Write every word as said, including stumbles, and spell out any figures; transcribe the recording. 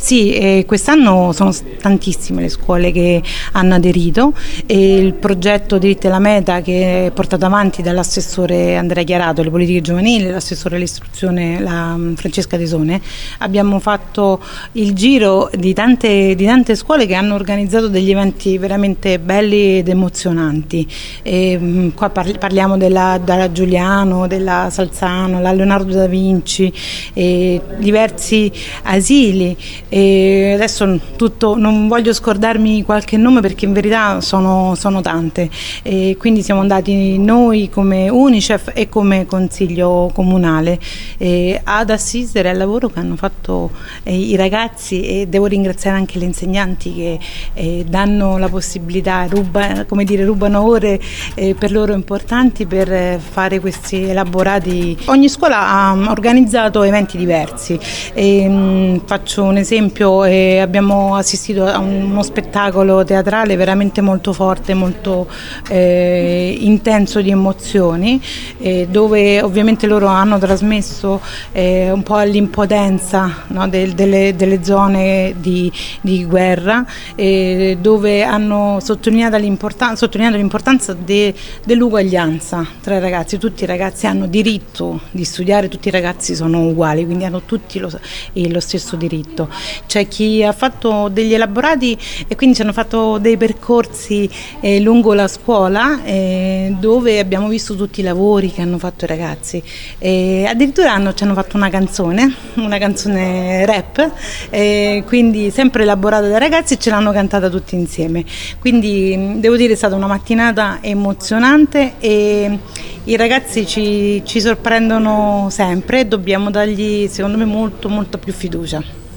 Sì, eh, quest'anno sono tantissime le scuole che hanno aderito e il progetto Diritti alla Meta, che è portato avanti dall'assessore Andrea Chiarato alle politiche giovanili e l'assessore all'istruzione la Francesca Tesone, abbiamo fatto il giro di tante, di tante scuole che hanno organizzato degli eventi veramente belli ed emozionanti. E, mh, qua parli, parliamo della, della Giuliano, della Salzano, la Leonardo da Vinci, e diversi asili. E adesso tutto, non voglio scordarmi qualche nome perché in verità sono, sono tante, e quindi siamo andati noi come Unicef e come Consiglio Comunale eh, ad assistere al lavoro che hanno fatto eh, i ragazzi, e devo ringraziare anche le insegnanti che eh, danno la possibilità, ruba, come dire, rubano ore eh, per loro importanti per eh, fare questi elaborati. Ogni scuola ha organizzato eventi diversi, e, mh, faccio un esempio. Eh, abbiamo assistito a uno spettacolo teatrale veramente molto forte, molto eh, intenso di emozioni, eh, dove ovviamente loro hanno trasmesso eh, un po' l'impotenza, no, del, delle, delle zone di, di guerra, eh, dove hanno sottolineato l'importanza, sottolineato l'importanza de, dell'uguaglianza tra i ragazzi. Tutti i ragazzi hanno diritto di studiare, tutti i ragazzi sono uguali, quindi hanno tutti lo, lo stesso diritto. C'è chi ha fatto degli elaborati e quindi ci hanno fatto dei percorsi eh, lungo la scuola eh, dove abbiamo visto tutti i lavori che hanno fatto i ragazzi. E addirittura hanno, ci hanno fatto una canzone, una canzone rap, eh, quindi sempre elaborata dai ragazzi, e ce l'hanno cantata tutti insieme. Quindi devo dire è stata una mattinata emozionante e i ragazzi ci, ci sorprendono sempre, e dobbiamo dargli secondo me molto molto più fiducia.